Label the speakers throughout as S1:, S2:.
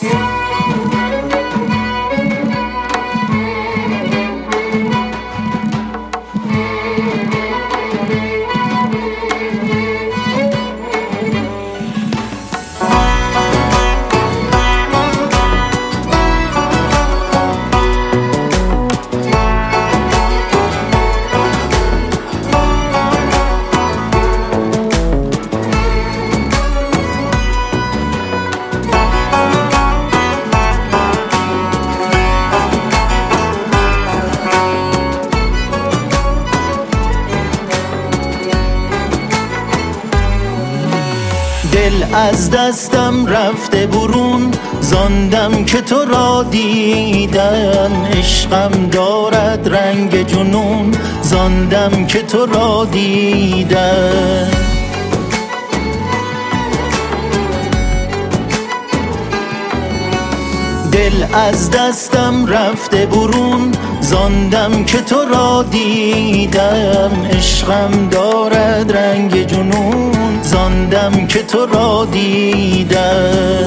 S1: دل از دستم رفته برون، زاندم که تو را دیدم. عشقم دارد رنگ جنون، زاندم که تو را دیدم. دل از دستم رفته برون، زاندم که تو را دیدم. عشقم دارد رنگ جنون، زاندم که تو را دیدم.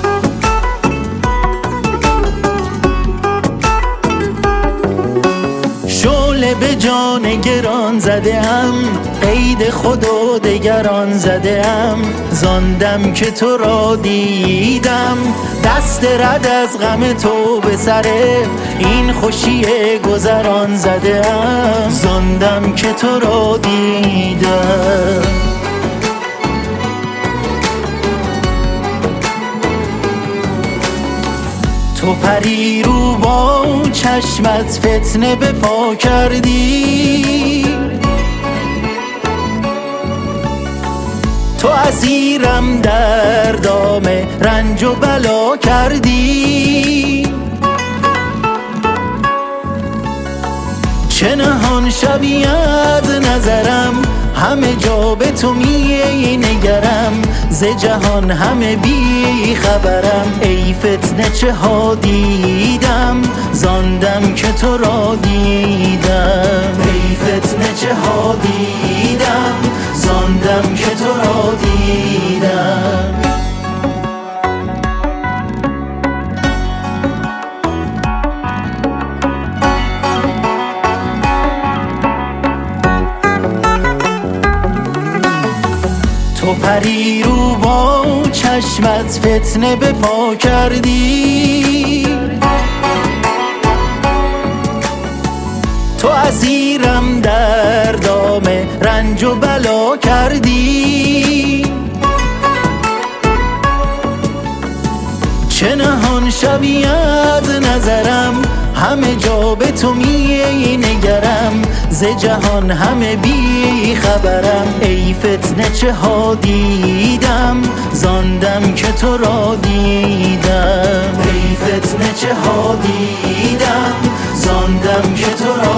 S1: شعله به جان گران زده‌ام، قید خود و دگران زده‌ام. زاندم که تو را دیدم، دست رد از غم تو به سر این خوشی گذران زده‌ام. زاندم که تو را دیدم. تو پری رو با چشمت فتنه به پا کردی، تو اسیرم در دام رنج و بلا کردی. چه نهان شوی از نظرم، همه جا به تو می نگرم. ز جهان همه بی خبرم، ای فتنه چه ها دیدم. زاندم که تو را دیدم، ای فتنه چه ها دیدم. زاندم که تو را دیدم. تو پری رو با چشمت فتنه به پا کردی، تو اسیرم در دام رنج و بلا کردی. چه نهان شوی از نظرم، همه جا به تو می نگرم. ز جهان همه بی خبرم، ای فتنه چه ها دیدم. زاندم که تو را دیدم، ای فتنه چه ها دیدم. زاندم که تو را